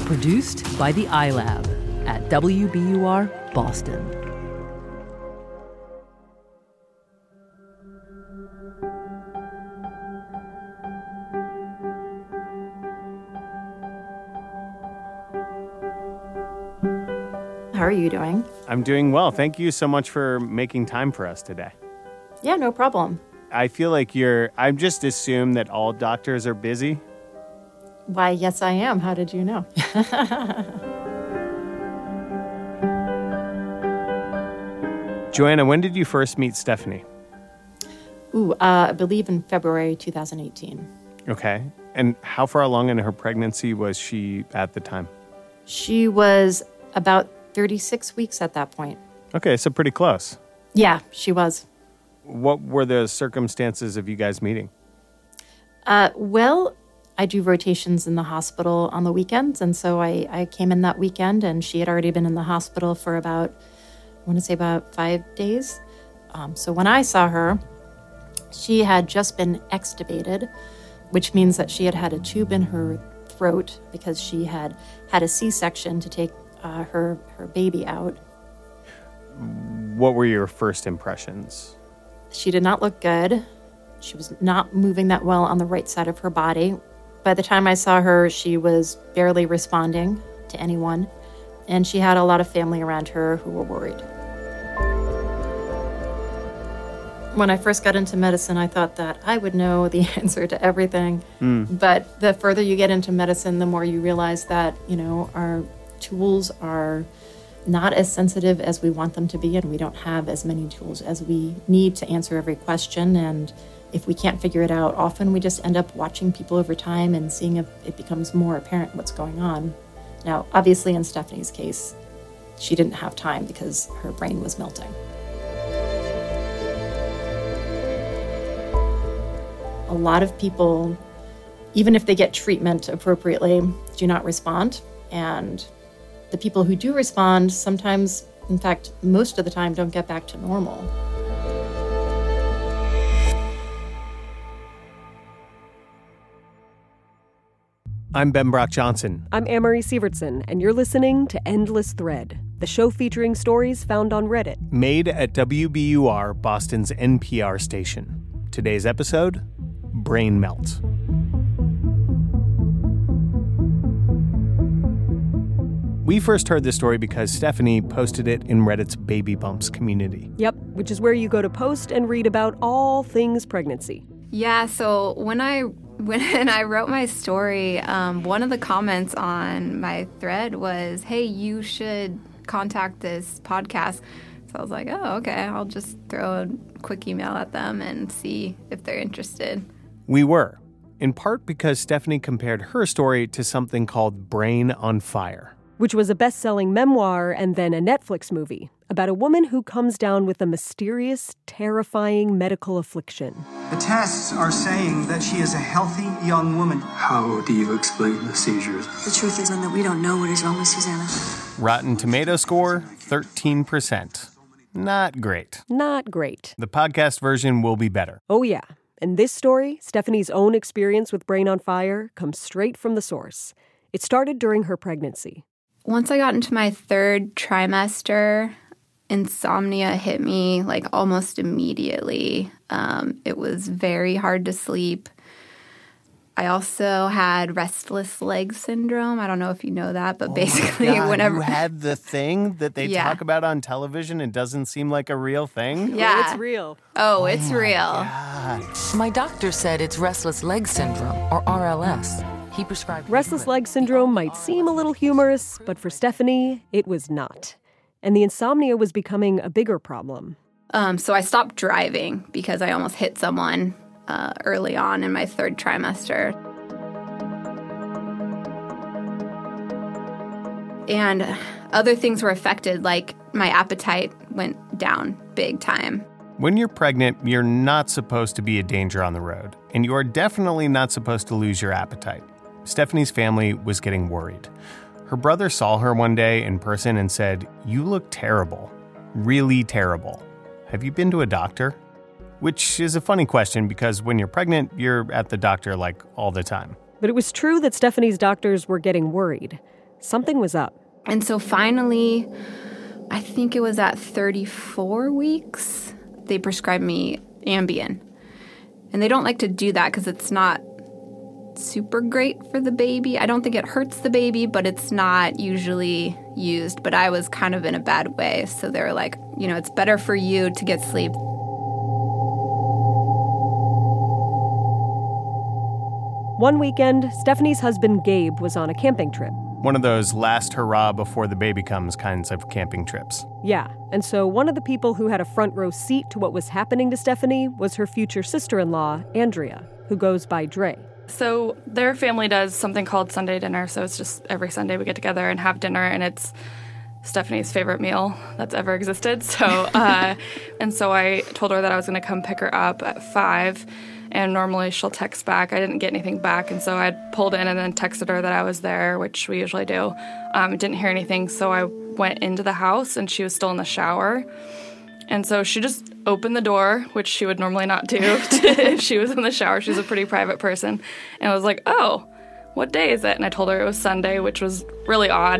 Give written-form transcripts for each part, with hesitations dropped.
Produced by the iLab at WBUR Boston. How are you doing? I'm doing well. Thank you so much for making time for us today. Yeah, no problem. I feel like I just assume that all doctors are busy. Why, yes, I am. How did you know? Joanna, when did you first meet Stephanie? I believe in February 2018. Okay. And how far along in her pregnancy was she at the time? She was about 36 weeks at that point. Okay, so pretty close. Yeah, she was. What were the circumstances of you guys meeting? Well, I do rotations in the hospital on the weekends, and so I came in that weekend, and she had already been in the hospital for about 5 days. So when I saw her, she had just been extubated, which means that she had had a tube in her throat because she had had a C-section to take her baby out. What were your first impressions? She did not look good. She was not moving that well on the right side of her body. By the time I saw her, she was barely responding to anyone, and she had a lot of family around her who were worried. When I first got into medicine, I thought that I would know the answer to everything. But the further you get into medicine, the more you realize that, our tools are not as sensitive as we want them to be, and we don't have as many tools as we need to answer every question. And if we can't figure it out, often we just end up watching people over time and seeing if it becomes more apparent what's going on. Now, obviously in Stephanie's case, she didn't have time because her brain was melting. A lot of people, even if they get treatment appropriately, do not respond. And the people who do respond sometimes, in fact, most of the time, don't get back to normal. I'm Ben Brock Johnson. I'm Amory Sievertson, and you're listening to Endless Thread, the show featuring stories found on Reddit. Made at WBUR, Boston's NPR station. Today's episode, Brain Melt. We first heard this story because Stephanie posted it in Reddit's Baby Bumps community. Yep, which is where you go to post and read about all things pregnancy. Yeah, so when I wrote my story, one of the comments on my thread was, hey, you should contact this podcast. So I was like, oh, okay, I'll just throw a quick email at them and see if they're interested. We were, in part because Stephanie compared her story to something called Brain on Fire, which was a best-selling memoir and then a Netflix movie about a woman who comes down with a mysterious, terrifying medical affliction. The tests are saying that she is a healthy young woman. How do you explain the seizures? The truth is that we don't know what is wrong with Susanna. Rotten Tomato score, 13%. Not great. Not great. The podcast version will be better. Oh, yeah. And this story, Stephanie's own experience with Brain on Fire, comes straight from the source. It started during her pregnancy. Once I got into my third trimester, insomnia hit me almost immediately. It was very hard to sleep. I also had restless leg syndrome. I don't know if you know that, but basically whenever you had the thing that they talk about on television and doesn't seem like a real thing. Yeah, it's real. Oh, it's real. God. My doctor said it's restless leg syndrome, or RLS. He prescribed restless leg syndrome might seem a little humorous, but for Stephanie, it was not. And the insomnia was becoming a bigger problem. So I stopped driving because I almost hit someone early on in my third trimester. And other things were affected, like my appetite went down big time. When you're pregnant, you're not supposed to be a danger on the road, and you are definitely not supposed to lose your appetite. Stephanie's family was getting worried. Her brother saw her one day in person and said, "You look terrible, really terrible. Have you been to a doctor?" Which is a funny question because when you're pregnant, you're at the doctor all the time. But it was true that Stephanie's doctors were getting worried. something was up. And so finally, I think it was at 34 weeks, they prescribed me Ambien. And they don't like to do that because it's not super great for the baby. I don't think it hurts the baby, but it's not usually used. But I was kind of in a bad way. So they were like, it's better for you to get sleep. One weekend, Stephanie's husband Gabe was on a camping trip. One of those last hurrah before the baby comes kinds of camping trips. Yeah, and so one of the people who had a front row seat to what was happening to Stephanie was her future sister-in-law, Andrea, who goes by Dre. So their family does something called Sunday dinner, so it's just every Sunday we get together and have dinner, and it's Stephanie's favorite meal that's ever existed. So, and so I told her that I was going to come pick her up at 5, and normally she'll text back. I didn't get anything back, and so I pulled in and then texted her that I was there, which we usually do. Didn't hear anything, so I went into the house, and she was still in the shower. And so she just opened the door, which she would normally not do if she was in the shower. She's a pretty private person. And I was like, oh, what day is it? And I told her it was Sunday, which was really odd.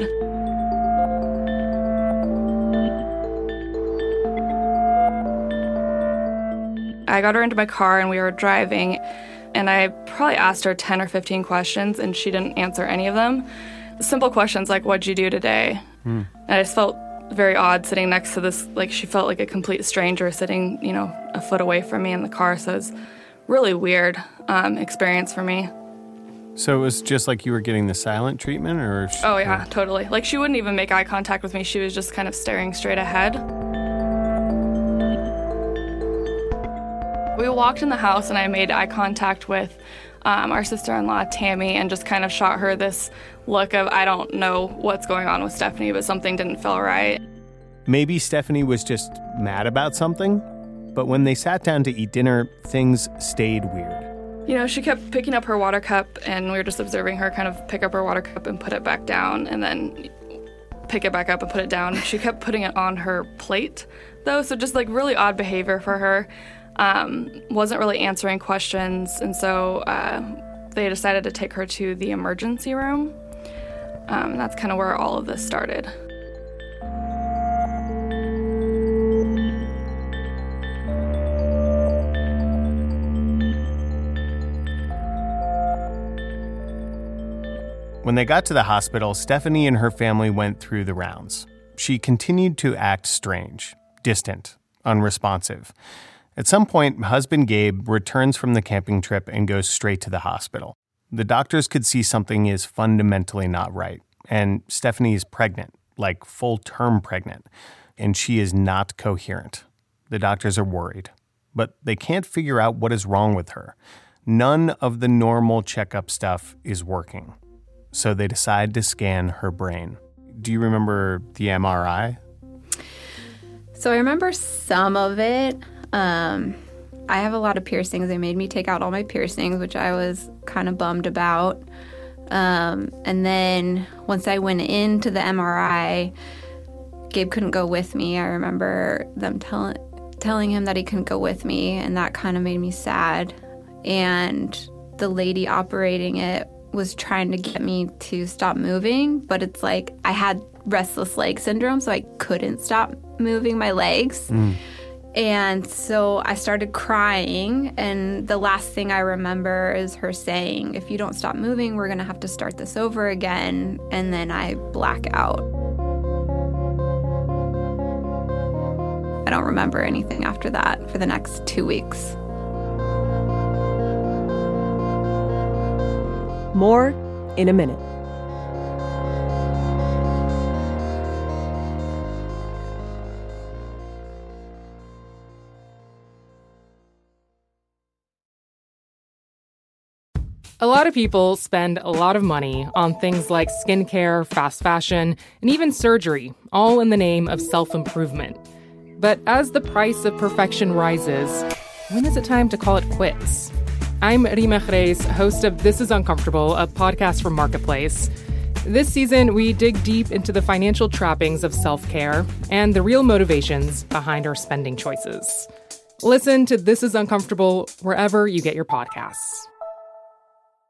I got her into my car and we were driving, and I probably asked her 10 or 15 questions, and she didn't answer any of them. Simple questions like, what'd you do today? And I just felt very odd sitting next to this, like she felt like a complete stranger sitting, a foot away from me in the car. So it was really weird experience for me. So it was just like you were getting the silent treatment, or? Oh, yeah, totally. Like she wouldn't even make eye contact with me. She was just kind of staring straight ahead. We walked in the house and I made eye contact with our sister-in-law, Tammy, and just kind of shot her this look of, I don't know what's going on with Stephanie, but something didn't feel right. Maybe Stephanie was just mad about something, but when they sat down to eat dinner, things stayed weird. She kept picking up her water cup, and we were just observing her kind of pick up her water cup and put it back down, and then pick it back up and put it down. She kept putting it on her plate, though, so just like really odd behavior for her. Wasn't really answering questions, and so they decided to take her to the emergency room. And that's kind of where all of this started. When they got to the hospital, Stephanie and her family went through the rounds. She continued to act strange, distant, unresponsive. At some point, husband Gabe returns from the camping trip and goes straight to the hospital. The doctors could see something is fundamentally not right, and Stephanie is pregnant, like full-term pregnant, and she is not coherent. The doctors are worried, but they can't figure out what is wrong with her. None of the normal checkup stuff is working, so they decide to scan her brain. Do you remember the MRI? So I remember some of it. I have a lot of piercings. They made me take out all my piercings, which I was kind of bummed about. And then once I went into the MRI, Gabe couldn't go with me. I remember them telling him that he couldn't go with me, and that kind of made me sad. And the lady operating it was trying to get me to stop moving, but it's like I had restless leg syndrome, so I couldn't stop moving my legs. And so I started crying, and the last thing I remember is her saying, if you don't stop moving, we're going to have to start this over again. And then I black out. I don't remember anything after that for the next 2 weeks. More in a minute. A lot of people spend a lot of money on things like skincare, fast fashion, and even surgery, all in the name of self-improvement. But as the price of perfection rises, when is it time to call it quits? I'm Rima Jerez, host of This Is Uncomfortable, a podcast from Marketplace. This season, we dig deep into the financial trappings of self-care and the real motivations behind our spending choices. Listen to This Is Uncomfortable wherever you get your podcasts.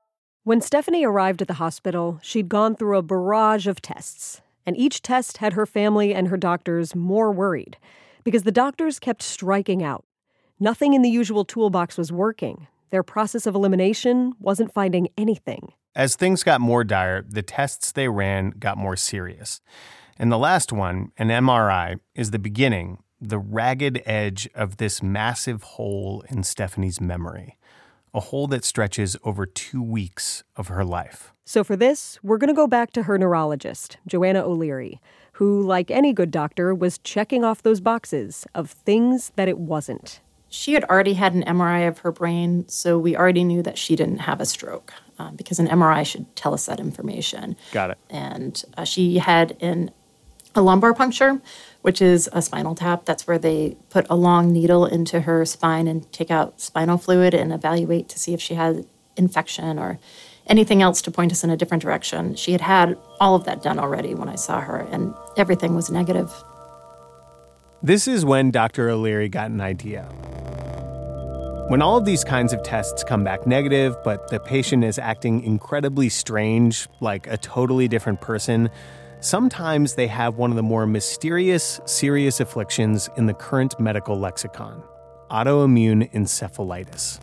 When Stephanie arrived at the hospital, she'd gone through a barrage of tests, and each test had her family and her doctors more worried because the doctors kept striking out. Nothing in the usual toolbox was working. Their process of elimination wasn't finding anything. As things got more dire, the tests they ran got more serious. And the last one, an MRI, is the beginning, the ragged edge of this massive hole in Stephanie's memory. A hole that stretches over 2 weeks of her life. So for this, we're going to go back to her neurologist, Joanna O'Leary, who, like any good doctor, was checking off those boxes of things that it wasn't. She had already had an MRI of her brain, so we already knew that she didn't have a stroke because an MRI should tell us that information. Got it. And she had a lumbar puncture, which is a spinal tap. That's where they put a long needle into her spine and take out spinal fluid and evaluate to see if she had infection or anything else to point us in a different direction. She had had all of that done already when I saw her, and everything was negative. This is when Dr. O'Leary got an idea. When all of these kinds of tests come back negative, but the patient is acting incredibly strange, like a totally different person, sometimes they have one of the more mysterious, serious afflictions in the current medical lexicon: autoimmune encephalitis.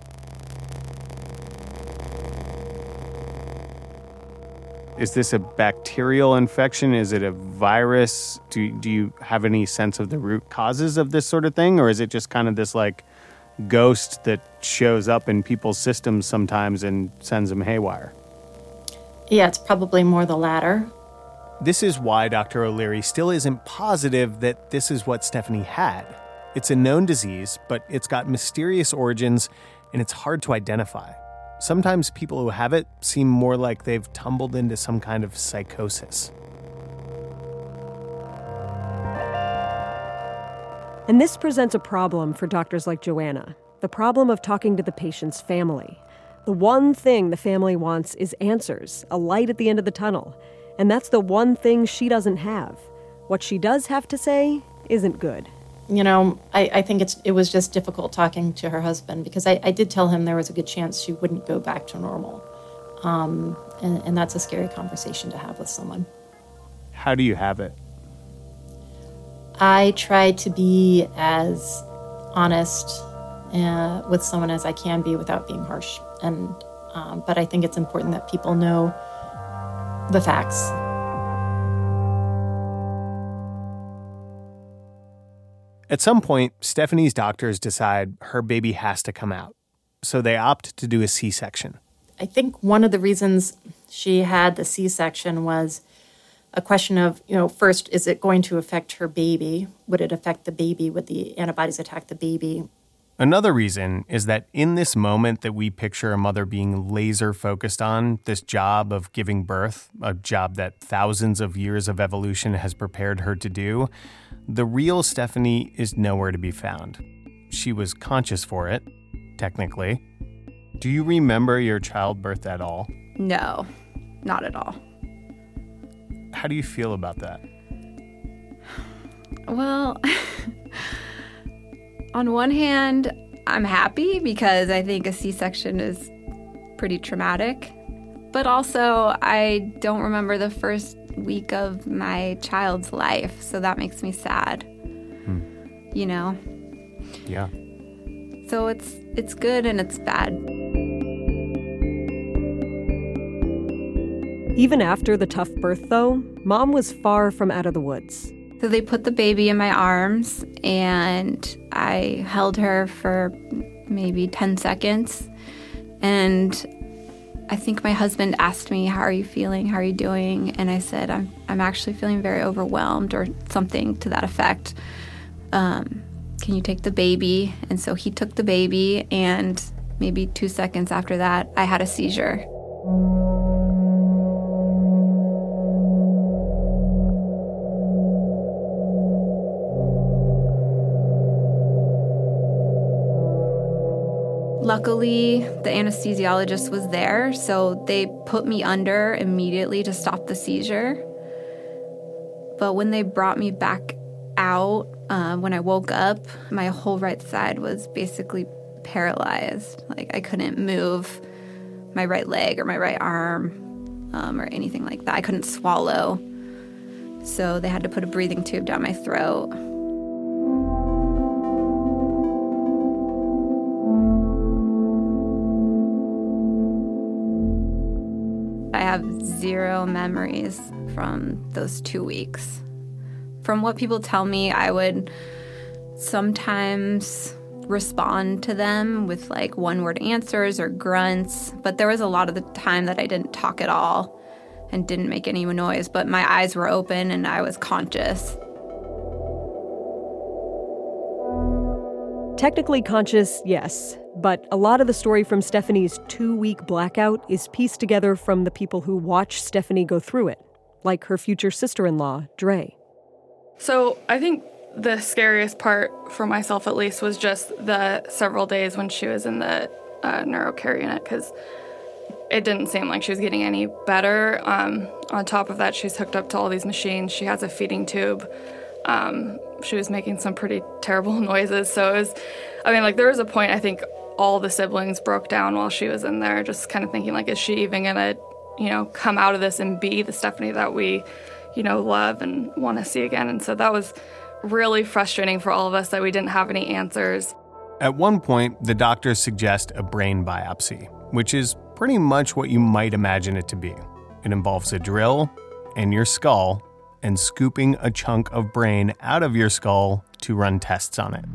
Is this a bacterial infection? Is it a virus? Do you have any sense of the root causes of this sort of thing? Or is it just kind of this like ghost that shows up in people's systems sometimes and sends them haywire? Yeah, it's probably more the latter. This is why Dr. O'Leary still isn't positive that this is what Stephanie had. It's a known disease, but it's got mysterious origins and it's hard to identify. Sometimes people who have it seem more like they've tumbled into some kind of psychosis. And this presents a problem for doctors like Joanna, the problem of talking to the patient's family. The one thing the family wants is answers, a light at the end of the tunnel. And that's the one thing she doesn't have. What she does have to say isn't good. You know, I think it was just difficult talking to her husband because I did tell him there was a good chance she wouldn't go back to normal. And that's a scary conversation to have with someone. How do you have it? I try to be as honest with someone as I can be without being harsh. But I think it's important that people know the facts. At some point, Stephanie's doctors decide her baby has to come out, so they opt to do a C-section. I think one of the reasons she had the C-section was a question of, first, is it going to affect her baby? Would it affect the baby? Would the antibodies attack the baby? Another reason is that in this moment that we picture a mother being laser focused on, this job of giving birth, a job that thousands of years of evolution has prepared her to do, the real Stephanie is nowhere to be found. She was conscious for it, technically. Do you remember your childbirth at all? No, not at all. How do you feel about that? Well, on one hand, I'm happy because I think a C-section is pretty traumatic. But also, I don't remember the first week of my child's life, so that makes me sad. You know? Yeah. So it's good and it's bad. Even after the tough birth, though, Mom was far from out of the woods. So they put the baby in my arms, and I held her for maybe 10 seconds. And I think my husband asked me, "How are you feeling? How are you doing?" And I said, I'm actually feeling very overwhelmed," or something to that effect. Can you take the baby? And so he took the baby, and maybe 2 seconds after that, I had a seizure. Luckily, the anesthesiologist was there, so they put me under immediately to stop the seizure. But when they brought me back out, when I woke up, my whole right side was basically paralyzed. Like, I couldn't move my right leg or my right arm or anything like that. I couldn't swallow. So they had to put a breathing tube down my throat. I have zero memories from those 2 weeks. From what people tell me, I would sometimes respond to them with like one-word answers or grunts, but there was a lot of the time that I didn't talk at all and didn't make any noise, but my eyes were open and I was conscious. Technically conscious, yes, but a lot of the story from Stephanie's 2-week blackout is pieced together from the people who watched Stephanie go through it, like her future sister-in-law, Dre. So I think the scariest part for myself, at least, was just the several days when she was in the neurocare unit, because it didn't seem like she was getting any better. On top of that, she's hooked up to all these machines. She has a feeding tube. She was making some pretty terrible noises. So it was, there was a point, I think all the siblings broke down while she was in there, just kind of thinking, like, is she even going to, come out of this and be the Stephanie that we, love and want to see again? And so that was really frustrating for all of us that we didn't have any answers. At one point, the doctors suggest a brain biopsy, which is pretty much what you might imagine it to be. It involves a drill in your skull and scooping a chunk of brain out of your skull to run tests on it.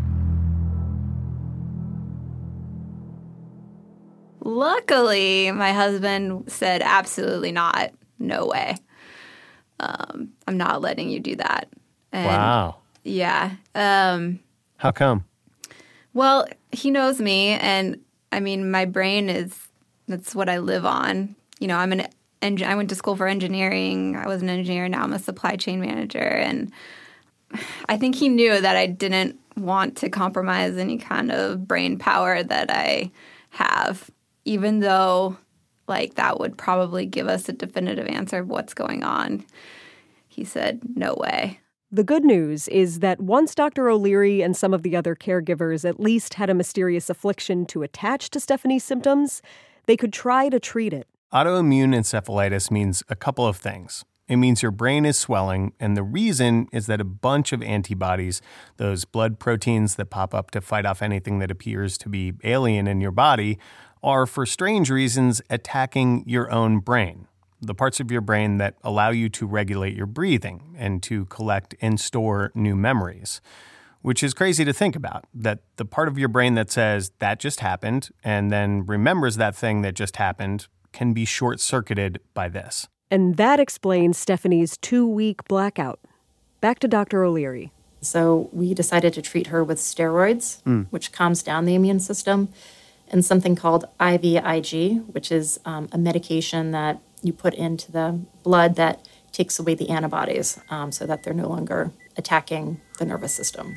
Luckily, my husband said, absolutely not. No way. I'm not letting you do that. And wow. Yeah. How come? Well, he knows me, and my brain that's what I live on. I went to school for engineering. I was an engineer. Now I'm a supply chain manager. And I think he knew that I didn't want to compromise any kind of brain power that I have, even though, that would probably give us a definitive answer of what's going on. He said, no way. The good news is that once Dr. O'Leary and some of the other caregivers at least had a mysterious affliction to attach to Stephanie's symptoms, they could try to treat it. Autoimmune encephalitis means a couple of things. It means your brain is swelling, and the reason is that a bunch of antibodies, those blood proteins that pop up to fight off anything that appears to be alien in your body, are, for strange reasons, attacking your own brain. The parts of your brain that allow you to regulate your breathing and to collect and store new memories. Which is crazy to think about, that the part of your brain that says, that just happened, and then remembers that thing that just happened, can be short-circuited by this. And that explains Stephanie's 2-week blackout. Back to Dr. O'Leary. So we decided to treat her with steroids, which calms down the immune system, and something called IVIG, which is a medication that you put into the blood that takes away the antibodies so that they're no longer attacking the nervous system.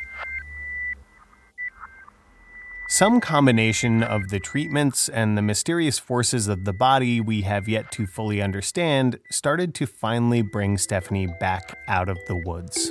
Some combination of the treatments and the mysterious forces of the body we have yet to fully understand started to finally bring Stephanie back out of the woods.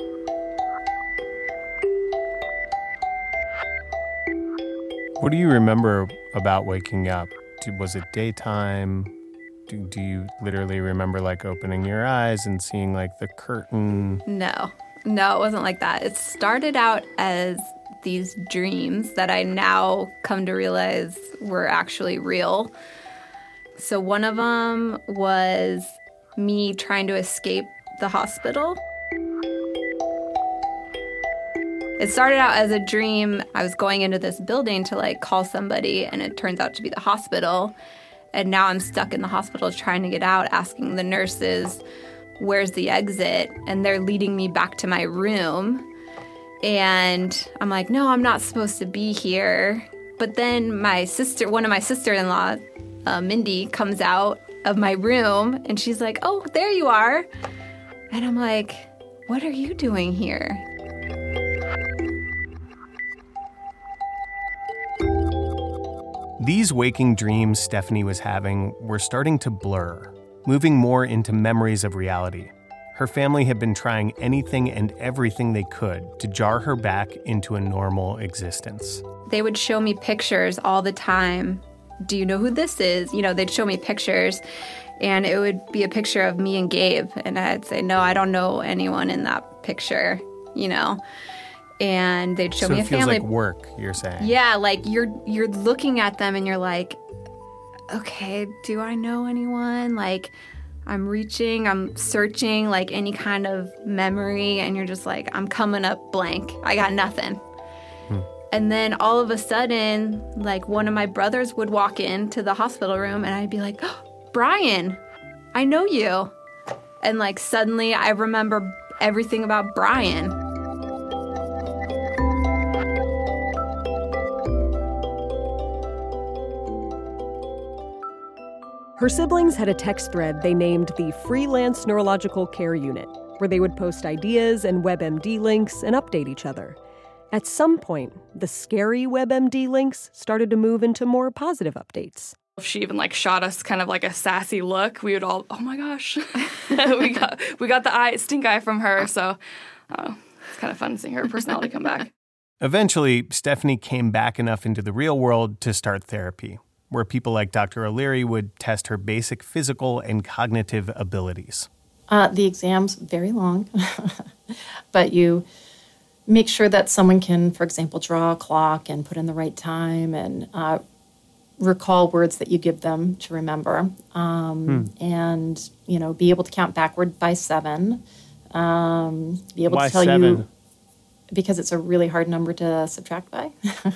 What do you remember about waking up? Was it daytime? Do you literally remember opening your eyes and seeing the curtain? No, it wasn't like that. It started out as these dreams that I now come to realize were actually real. So one of them was me trying to escape the hospital. It started out as a dream. I was going into this building to call somebody, and it turns out to be the hospital. And now I'm stuck in the hospital trying to get out, asking the nurses, where's the exit? And they're leading me back to my room. And I'm like, no, I'm not supposed to be here. But then one of my sister-in-law, Mindy, comes out of my room, and she's like, oh, there you are. And I'm like, what are you doing here? These waking dreams Stephanie was having were starting to blur, moving more into memories of reality. Her family had been trying anything and everything they could to jar her back into a normal existence. They would show me pictures all the time do you know who this is? You know, they'd show me pictures, and it would be a picture of me and Gabe. And I'd say, no, I don't know anyone in that picture, you know. And they'd show me a family. So it feels like work, you're saying. Yeah, like you're looking at them and you're like, okay, do I know anyone? Like, I'm reaching, I'm searching, like any kind of memory, and you're just like, I'm coming up blank. I got nothing. And then all of a sudden, like one of my brothers would walk into the hospital room, and I'd be like, oh, Brian, I know you. And like suddenly I remember everything about Brian. Her siblings had a text thread they named the Freelance Neurological Care Unit, where they would post ideas and WebMD links and update each other. At some point, the scary WebMD links started to move into more positive updates. If she even like shot us kind of like a sassy look, we would all, oh my gosh, we got the stink eye from her. So it's kind of fun seeing her personality come back. Eventually, Stephanie came back enough into the real world to start therapy, where people like Dr. O'Leary would test her basic physical and cognitive abilities. The exam's very long, but you make sure that someone can, for example, draw a clock and put in the right time and recall words that you give them to remember, and, you know, be able to count backward by 7, be able Why to tell 7? you, because it's a really hard number to subtract by.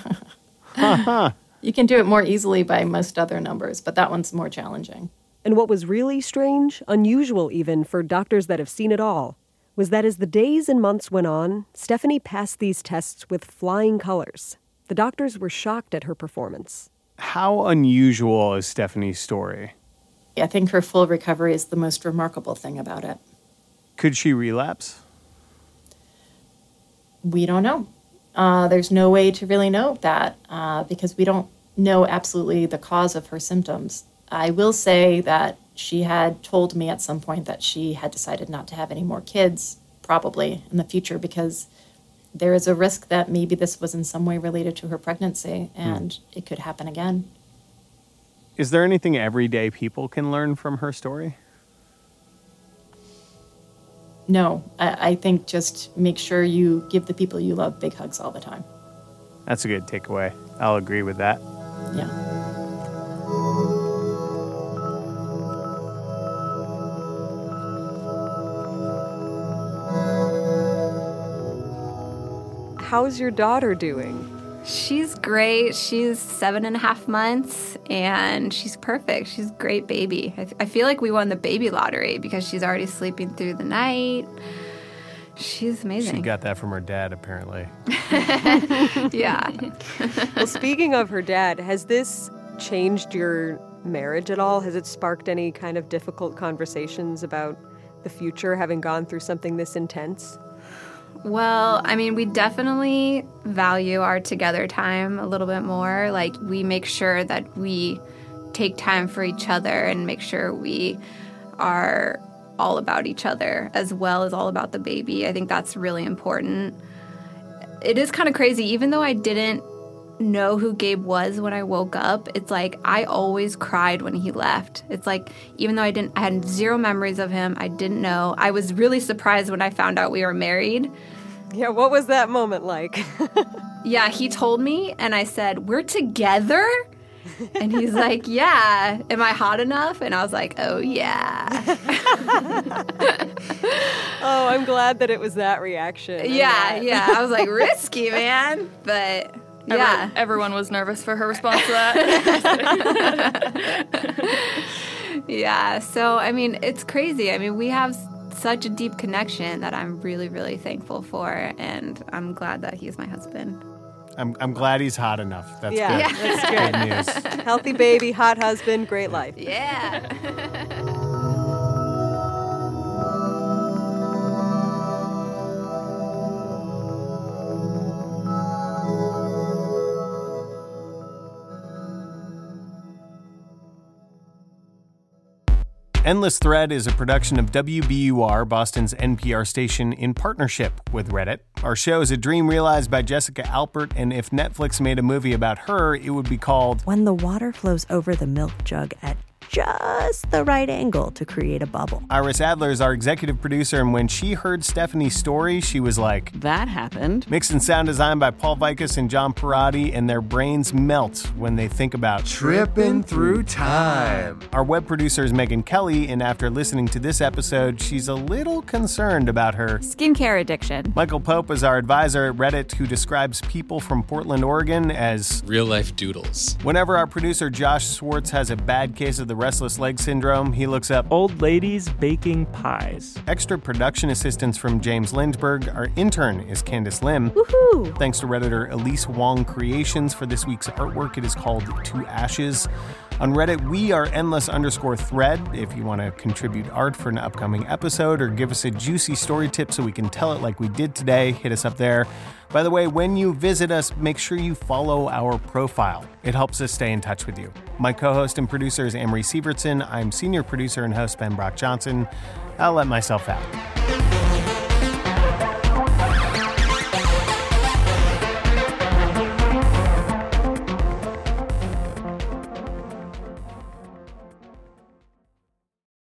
You can do it more easily by most other numbers, but that one's more challenging. And what was really strange, unusual even for doctors that have seen it all, was that as the days and months went on, Stephanie passed these tests with flying colors. The doctors were shocked at her performance. How unusual is Stephanie's story? I think her full recovery is the most remarkable thing about it. Could she relapse? We don't know. There's no way to really know that because we don't know absolutely the cause of her symptoms. I will say that she had told me at some point that she had decided not to have any more kids, probably in the future, because there is a risk that maybe this was in some way related to her pregnancy, and it could happen again. Is there anything everyday people can learn from her story? No, I think just make sure you give the people you love big hugs all the time. That's a good takeaway. I'll agree with that. Yeah. How's your daughter doing? She's great. She's 7.5 months, and she's perfect. She's a great baby. I feel like we won the baby lottery because she's already sleeping through the night. She's amazing. She got that from her dad, apparently. Yeah. Well, speaking of her dad, has this changed your marriage at all? Has it sparked any kind of difficult conversations about the future, having gone through something this intense? Well, I mean, we definitely value our together time a little bit more. Like, we make sure that we take time for each other and make sure we are all about each other as well as all about the baby. I think that's really important. It is kind of crazy. Even though I didn't know who Gabe was when I woke up, it's like I always cried when he left. It's like, even though I had zero memories of him, I didn't know. I was really surprised when I found out we were married. Yeah, what was that moment like? Yeah, he told me, and I said, "We're together?" And he's like, "Yeah, am I hot enough?" And I was like, "Oh, yeah." Oh, I'm glad that it was that reaction. Yeah. I was like, risky, man. But yeah. Everyone was nervous for her response to that. Yeah, so, I mean, it's crazy. I mean, we have such a deep connection that I'm really, really thankful for, and I'm glad that he's my husband. I'm glad he's hot enough. That's good. Yeah. That's good news. Healthy baby, hot husband, great life. Yeah. Endless Thread is a production of WBUR, Boston's NPR station, in partnership with Reddit. Our show is a dream realized by Jessica Alpert, and if Netflix made a movie about her, it would be called When the Water Flows Over the Milk Jug at just the right angle to create a bubble. Iris Adler is our executive producer, and when she heard Stephanie's story, she was like, that happened. Mix and sound design by Paul Vikas and John Parati, and their brains melt when they think about tripping through time. Our web producer is Megan Kelly, and after listening to this episode, she's a little concerned about her skincare addiction. Michael Pope is our advisor at Reddit, who describes people from Portland, Oregon as real-life doodles. Whenever our producer Josh Swartz has a bad case of the restless leg syndrome, he looks up old ladies baking pies. Extra production assistance from James Lindberg. Our intern is Candace Lim. Woohoo! Thanks to Redditor Elise Wong Creations for this week's artwork. It is called To Ashes. On Reddit, we are endless_thread. If you want to contribute art for an upcoming episode or give us a juicy story tip so we can tell it like we did today, hit us up there. By the way, when you visit us, make sure you follow our profile. It helps us stay in touch with you. My co-host and producer is Amory Sievertson. I'm senior producer and host Ben Brock Johnson. I'll let myself out.